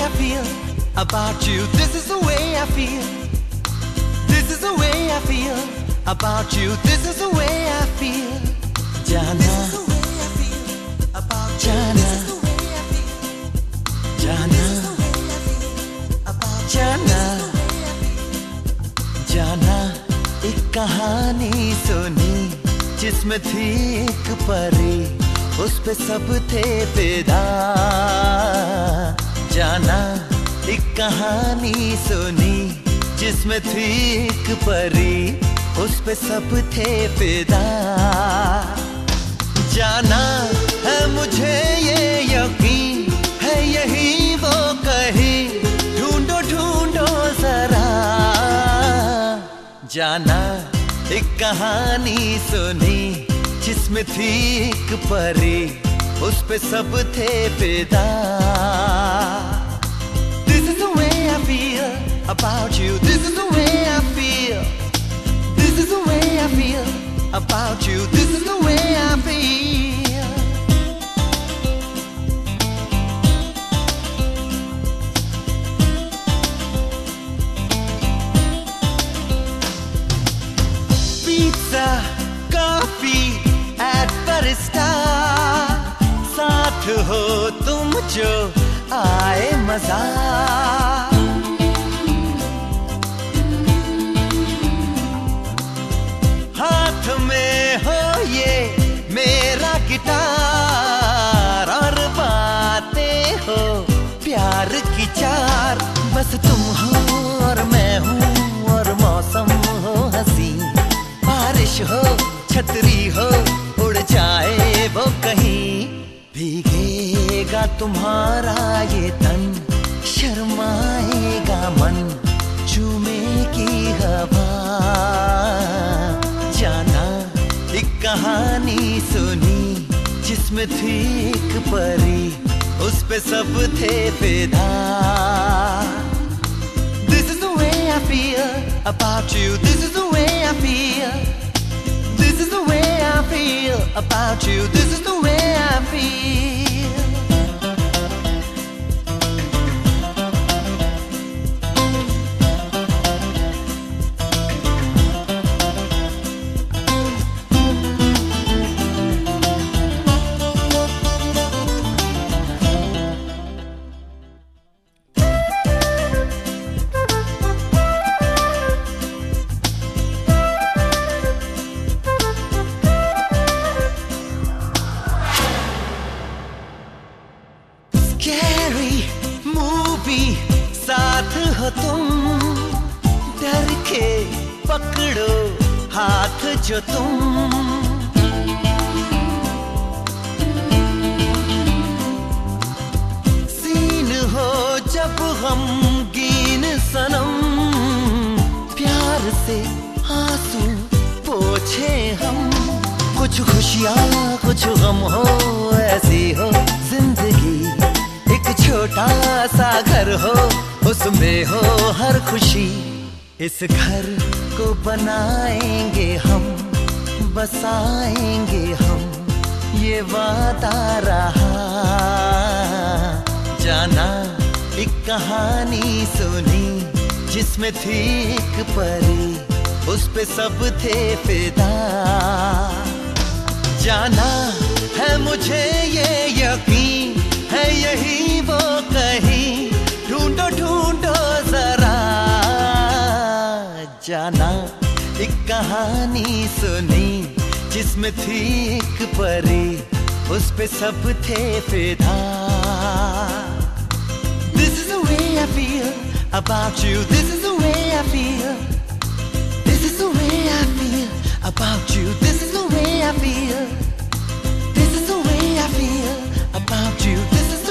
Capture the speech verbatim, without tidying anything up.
I feel about you. This is the way I feel. This is the way I feel about you. This is the way I feel. Jana, Jana, Jana, Jana, Jana. एक कहानी सुनी जिसमें थी एक परी, उस पे सब थे फिदा. जाना एक कहानी सुनी जिसमें थी एक परी, उस पे सब थे फिदा. जाना है मुझे ये यकीन है, यही वो कहीं ढूंढो ढूंढो जरा. जाना एक कहानी सुनी जिसमें थी एक परी, उस पे सब थे फिदा. This is the way I feel about you. This is the way I feel. This is the way I feel about you. This is the way I feel. Pizza, coffee at barista. साथ हो तुम जो आए मजा. हाथ में हो ये मेरा गिटार, और बातें हो प्यार की चार. बस तुम हो और मैं हूँ, और मौसम हो हंसी. बारिश हो छतरी हो उड़ जाए वो कहीं. भीगेगा तुम्हारा ये तन, शर्माएगा मन, चूमेगी हवा. जाना एक कहानी सुनी जिसमें थी एक परी, उस पे सब थे फिदा. This is the way I feel about you. This is the way I feel. This is the way I feel about you. This is the way I feel. Scary movie साथ हो तुम, डर के पकड़ो हाथ जो तुम. सीन हो जब गमगीन सनम, प्यार से आंसू पोछे हम. कुछ खुशियाँ कुछ गम हो, ऐसी हो जिंदगी. एक छोटा सा घर हो, उसमें हो हर खुशी. इस घर को बनाएंगे हम, बसाएंगे हम, ये वादा रहा. जाना एक कहानी सुनी जिसमें थी एक परी, उस पे सब थे फिदा. जाना है मुझे ये यकीन है, यही वो कहीं ढूंढो ढूंढो जरा. जाना एक कहानी सुनी जिसमें थी एक परी, उस पे सब थे फिदा. This is the way I feel about you. This is the way I feel. This is the way I feel about you. This is the way I feel. This is the way I feel about you. This is